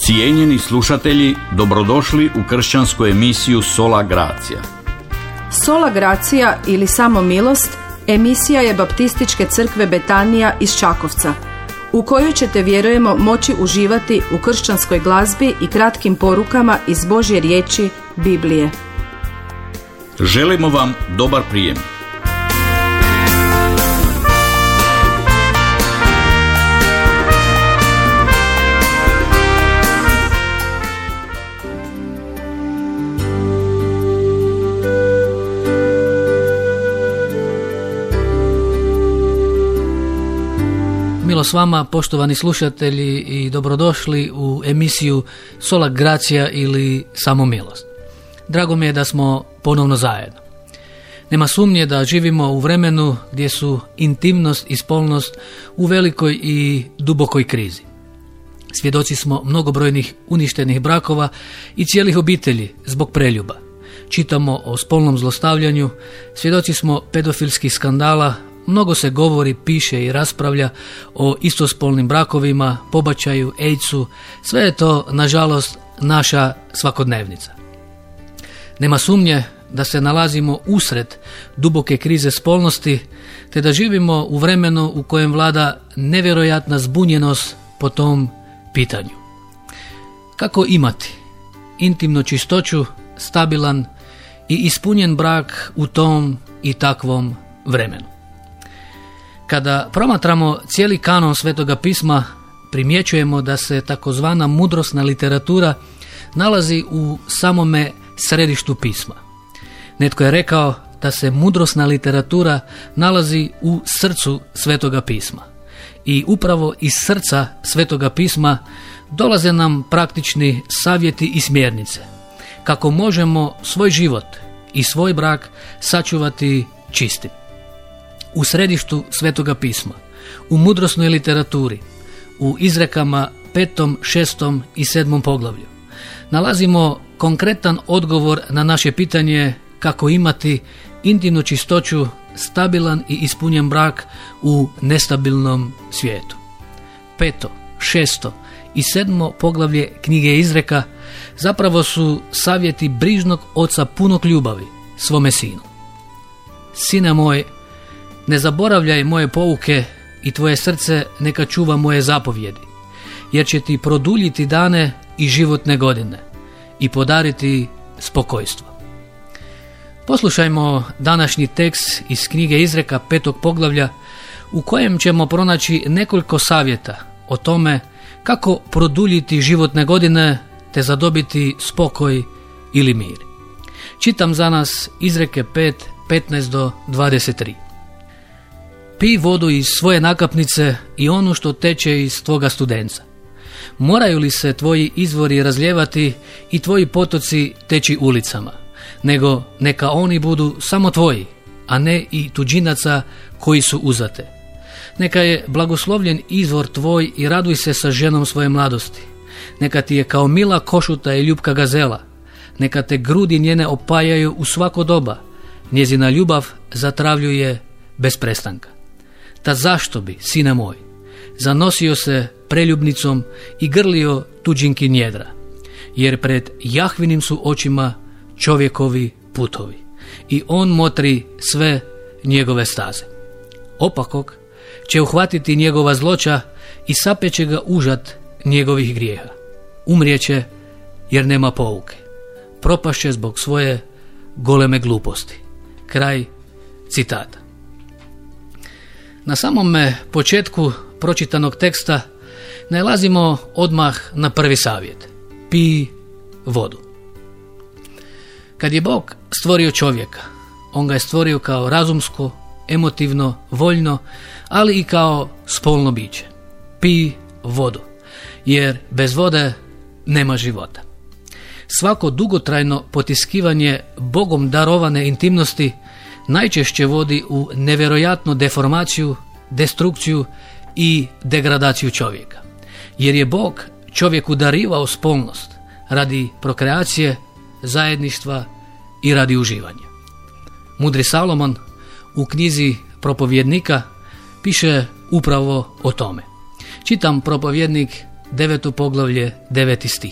Cijenjeni slušatelji, dobrodošli u kršćansku emisiju Sola Gracia. Sola Gracia ili Samo milost emisija je Baptističke crkve Betanija iz Čakovca, u kojoj ćete, vjerujemo, moći uživati u kršćanskoj glazbi i kratkim porukama iz Božje riječi, Biblije. Želimo vam dobar prijem. Milo s vama, poštovani slušatelji, i dobrodošli u emisiju Sola Gracia ili Samo milost. Drago mi je da smo ponovno zajedno. Nema sumnje da živimo u vremenu gdje su intimnost i spolnost u velikoj i dubokoj krizi. Svjedoci smo mnogobrojnih uništenih brakova i cijelih obitelji zbog preljuba. Čitamo o spolnom zlostavljanju, svjedoci smo pedofilskih skandala, mnogo se govori, piše i raspravlja o istospolnim brakovima, pobačaju, AIDS-u, sve je to, nažalost, naša svakodnevnica. Nema sumnje da se nalazimo usred duboke krize spolnosti, te da živimo u vremenu u kojem vlada nevjerojatna zbunjenost po tom pitanju. Kako imati intimnu čistoću, stabilan i ispunjen brak u tom i takvom vremenu? Kada promatramo cijeli kanon Svetoga pisma, primjećujemo da se takozvana mudrosna literatura nalazi u samome središtu pisma. Netko je rekao da se mudrosna literatura nalazi u srcu Svetoga pisma. I upravo iz srca Svetoga pisma dolaze nam praktični savjeti i smjernice kako možemo svoj život i svoj brak sačuvati čistim. U središtu Svetoga pisma, u mudrosnoj literaturi, u izrekama 5., 6. i 7. poglavlju, nalazimo konkretan odgovor na naše pitanje kako imati intimnu čistoću, stabilan i ispunjen brak u nestabilnom svijetu. 5., 6. i 7. poglavlje knjige Izreka zapravo su savjeti brižnog oca punog ljubavi svome sinu. Sine moj, ne zaboravljaj moje pouke i tvoje srce neka čuva moje zapovjedi, jer će ti produljiti dane i životne godine i podariti spokojstvo. Poslušajmo današnji tekst iz knjige Izreka 5. poglavlja, u kojem ćemo pronaći nekoliko savjeta o tome kako produljiti životne godine te zadobiti spokoj ili mir. Čitam za nas Izreke 5, 15 do 23. Pij vodu iz svoje nakapnice i onu što teče iz tvoga studenca. Moraju li se tvoji izvori razlijevati i tvoji potoci teći ulicama, nego neka oni budu samo tvoji, a ne i tuđinaca koji su uzate. Neka je blagoslovljen izvor tvoj i raduj se sa ženom svoje mladosti. Neka ti je kao mila košuta i ljubka gazela. Neka te grudi njene opajaju u svako doba. Njezina ljubav zatravljuje bez prestanka. Ta zašto bi, sine moj, zanosio se preljubnicom i grlio tuđinki njedra, jer pred Jahvinim su očima čovjekovi putovi i on motri sve njegove staze. Opakog će uhvatiti njegova zloća i sapeće ga užat njegovih grijeha. Umrijeće jer nema pouke. Propašće zbog svoje goleme gluposti. Kraj citata. Na samome početku pročitanog teksta nalazimo odmah na prvi savjet. Pij vodu. Kad je Bog stvorio čovjeka, on ga je stvorio kao razumsko, emotivno, voljno, ali i kao spolno biće. Pij vodu, jer bez vode nema života. Svako dugotrajno potiskivanje Bogom darovane intimnosti najčešće vodi u nevjerojatnu deformaciju, destrukciju i degradaciju čovjeka. Jer je Bog čovjeku darivao spolnost radi prokreacije, zajedništva i radi uživanja. Mudri Salomon u knjizi Propovjednika piše upravo o tome. Čitam Propovjednik 9. poglavlje, 9. stih.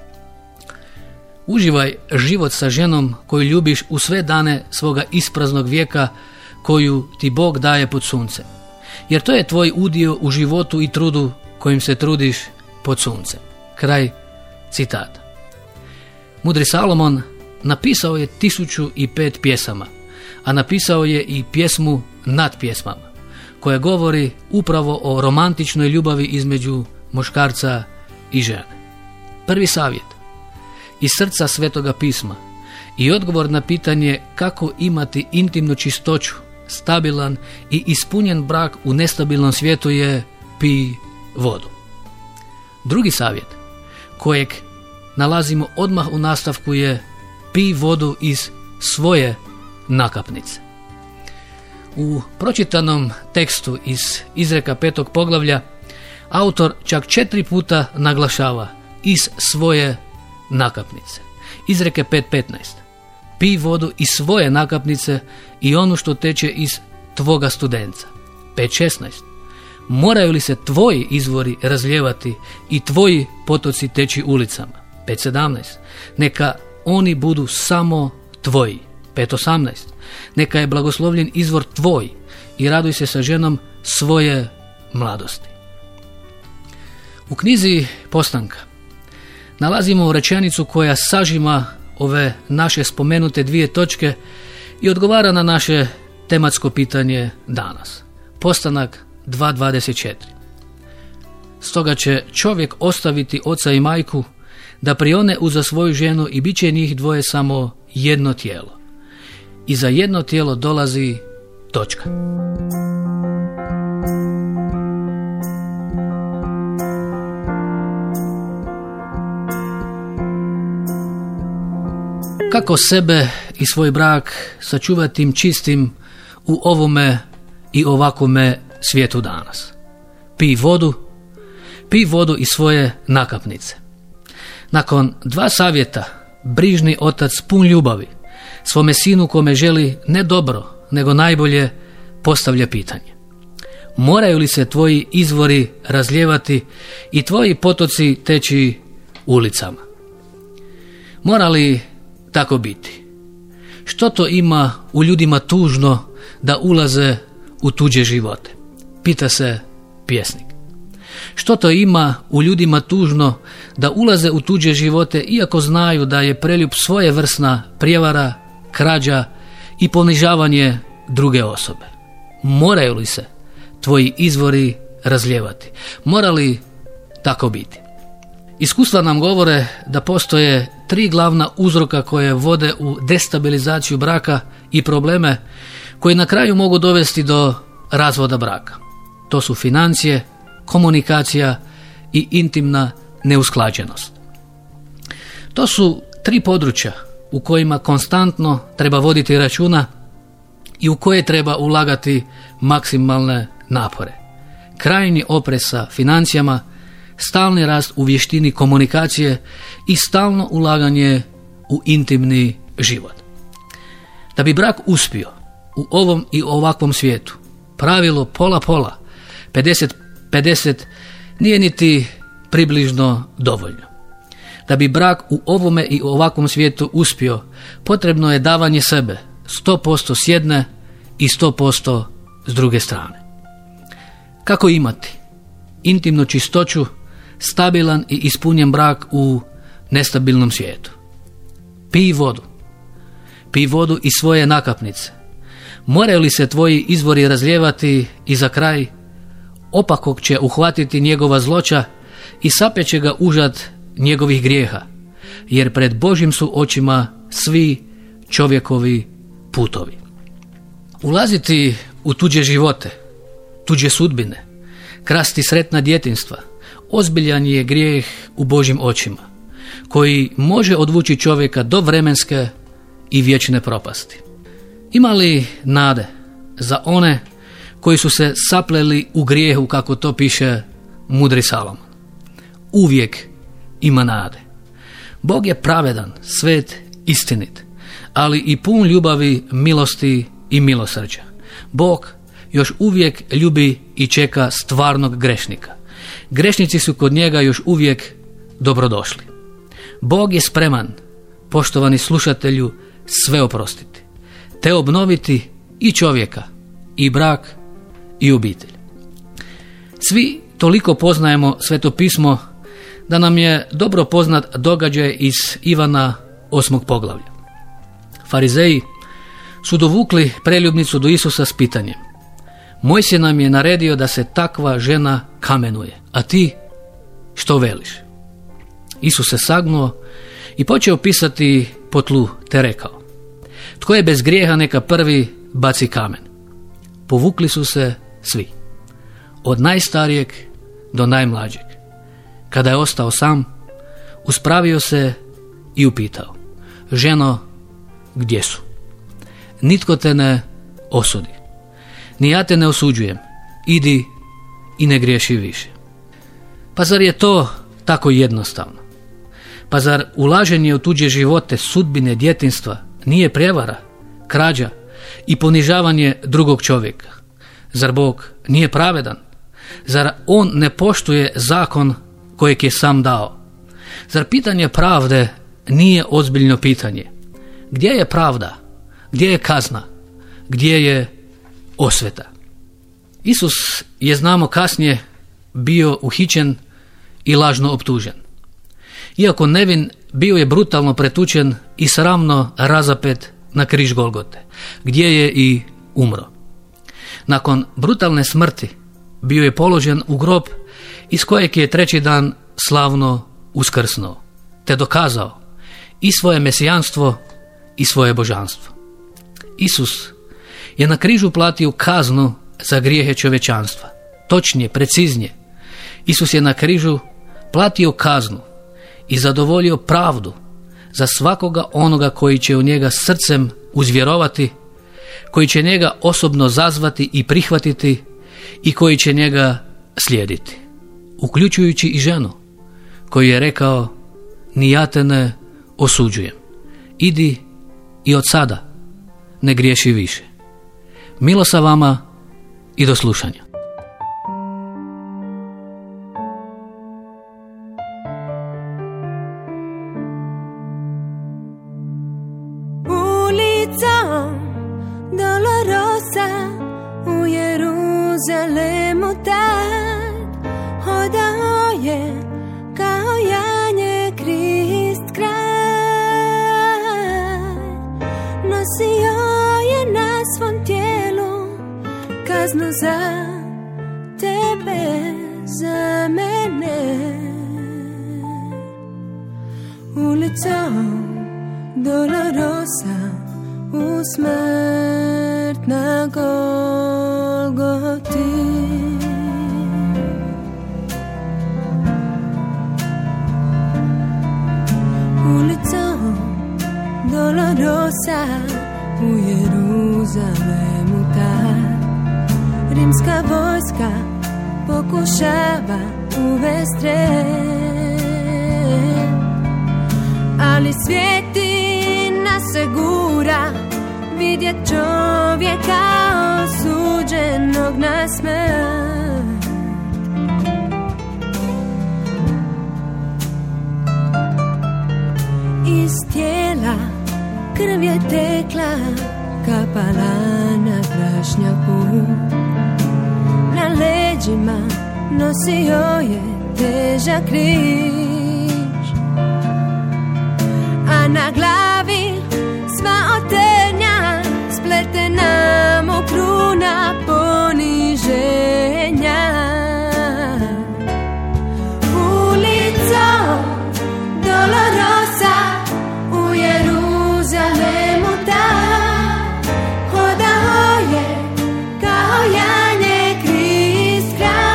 Uživaj život sa ženom koju ljubiš u sve dane svoga ispraznog vijeka koju ti Bog daje pod suncem. Jer to je tvoj udio u životu i trudu kojim se trudiš pod suncem. Kraj citata. Mudri Salomon napisao je 1005 pjesama, a napisao je i pjesmu nad pjesmama, koja govori upravo o romantičnoj ljubavi između muškarca i žene. Prvi savjet iz srca Svetoga pisma i odgovor na pitanje kako imati intimnu čistoću, stabilan i ispunjen brak u nestabilnom svijetu je pij vodu. Drugi savjet kojeg nalazimo odmah u nastavku je pij vodu iz svoje nakapnice. U pročitanom tekstu iz Izreka 5. poglavlja autor čak 4 puta naglašava iz svoje nakapnice. Izreke 5.15. Pij vodu iz svoje nakapnice i onu što teče iz tvoga studenca. 5.16. Moraju li se tvoji izvori razlijevati i tvoji potoci teći ulicama? 5.17. Neka oni budu samo tvoji. 5.18. Neka je blagoslovljen izvor tvoj i raduj se sa ženom svoje mladosti. U knjizi Postanka nalazimo rečenicu koja sažima ove naše spomenute 2 točke i odgovara na naše tematsko pitanje danas. Postanak 2.24. Stoga će čovjek ostaviti oca i majku da prione uza svoju ženu i bit će njih dvoje samo jedno tijelo. I za jedno tijelo dolazi točka. Kako sebe i svoj brak sačuvati čistim u ovome i ovakvome svijetu danas? Pij vodu iz svoje nakapnice. Nakon 2 savjeta, brižni otac pun ljubavi svome sinu kome želi ne dobro, nego najbolje, postavlja pitanje. Moraju li se tvoji izvori razlijevati i tvoji potoci teći ulicama? Mora li tako biti? Što to ima u ljudima tužno da ulaze u tuđe živote? Pita se pjesnik. Što to ima u ljudima tužno da ulaze u tuđe živote iako znaju da je preljub svojevrsna prijevara, krađa i ponižavanje druge osobe? Moraju li se tvoji izvori razlijevati? Mora li tako biti? Iskustva nam govore da postoje 3 glavna uzroka koje vode u destabilizaciju braka i probleme koji na kraju mogu dovesti do razvoda braka. To su financije, komunikacija i intimna neusklađenost. To su 3 područja u kojima konstantno treba voditi računa i u koje treba ulagati maksimalne napore. Krajnji oprez sa financijama, stalni rast u vještini komunikacije i stalno ulaganje u intimni život. Da bi brak uspio u ovom i ovakvom svijetu, pravilo pola-pola, 50-50 nije niti približno dovoljno. Da bi brak u ovome i ovakvom svijetu uspio, potrebno je davanje sebe 100% s jedne i 100% s druge strane. Kako imati intimnu čistoću, stabilan i ispunjen brak u nestabilnom svijetu? Pij vodu iz svoje nakapnice. Moraju li se tvoji izvori razlijevati i za kraj opakog će uhvatiti njegova zloća i sapeće ga užad njegovih grijeha, jer pred Božjim su očima svi čovjekovi putovi. Ulaziti u tuđe živote, tuđe sudbine, krasti sretna djetinjstva, ozbiljan je grijeh u Božjim očima, koji može odvući čovjeka do vremenske i vječne propasti. Ima li nade za one koji su se sapleli u grijehu, kako to piše mudri Salomon? Uvijek ima nade. Bog je pravedan, svet, istinit, ali i pun ljubavi, milosti i milosrđa. Bog još uvijek ljubi i čeka stvarnog grešnika. grešnici su kod njega još uvijek dobrodošli. Bog je spreman, poštovani slušatelju, sve oprostiti, te obnoviti i čovjeka, i brak, i obitelj. Svi toliko poznajemo Sveto pismo da nam je dobro poznat događaj iz Ivana 8. poglavlja. Farizeji su dovukli preljubnicu do Isusa s pitanjem: Mojsije nam je naredio da se takva žena kamenuje, a ti što veliš? Isus se sagnuo i počeo pisati po tlu, te rekao: Tko je bez grijeha, neka prvi baci kamen. Povukli su se svi, od najstarijeg do najmlađeg. Kada je ostao sam, uspravio se i upitao: Ženo, gdje su? Nitko te ne osudi, ni ja te ne osuđujem, idi i ne griješi više. Pa zar je to tako jednostavno? Pa zar ulaženje u tuđe živote, sudbine, djetinjstva nije prijevara, krađa i ponižavanje drugog čovjeka? Zar Bog nije pravedan? Zar on ne poštuje zakon kojeg je sam dao? Zar pitanje pravde nije ozbiljno pitanje? Gdje je pravda? Gdje je kazna? Gdje je osveta? Isus je, znamo kasnije, bio uhićen i lažno optužen. Iako nevin, bio je brutalno pretučen i sramno razapet na križ Golgote, gdje je i umro. Nakon brutalne smrti bio je položen u grob iz kojeg je treći dan slavno uskrsnuo, te dokazao i svoje mesijanstvo i svoje božanstvo. Isus je na križu platio kaznu za grijehe čovječanstva. Točnije, preciznije, Isus je na križu platio kaznu i zadovoljio pravdu za svakoga onoga koji će u njega srcem uzvjerovati, koji će njega osobno zazvati i prihvatiti i koji će njega slijediti, uključujući i ženu koju je rekao: Ni ja te ne osuđujem, idi i od sada ne griješi više. Milo sa vama i do slušanja. Ulicom Dolorosa u Jeruzalemu tad hodao je kao janje Krist kraj. Nosio je na svom tijelu kaznu za tebe, za mene. Ulicom Dolorosa u smrt na Golgoti. Ulicom Dolorosa u Jeruzalemu tad rimska vojska pokušava uvest red, ali svjetina se gura vidjet čovjeka osuđenog na smrt. Iz tijela krv je tekla, kapala na prašnjaku. Na leđima nosio je težak križ, a na glavi sva oternja, spletena mu kruna poniženja. Ulicom Dolorosa u Jeruzalemu tad hodao je kao janje Krist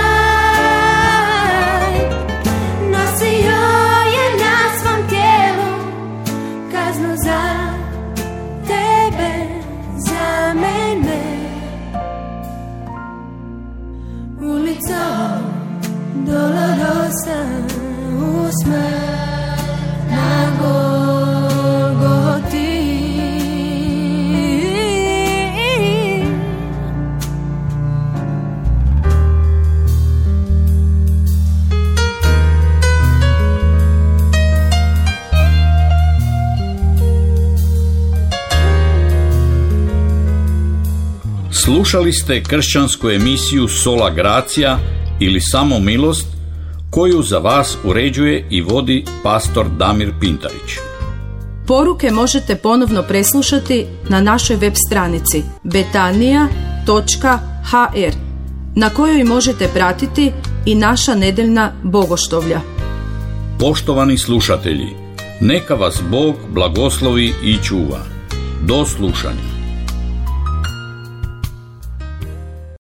kraj. Nosio je na svom tijelu kaznu za tebe, za mene. Ulicom Dolorosa u smrt na Golgoti. Slušali ste kršćansku emisiju Sola Gracia ili Samo milost, koju za vas uređuje i vodi pastor Damir Pintarić. Poruke možete ponovno preslušati na našoj web stranici betania.hr, na kojoj možete pratiti i naša nedeljna bogoštovlja. Poštovani slušatelji, neka vas Bog blagoslovi i čuva. Do slušanja.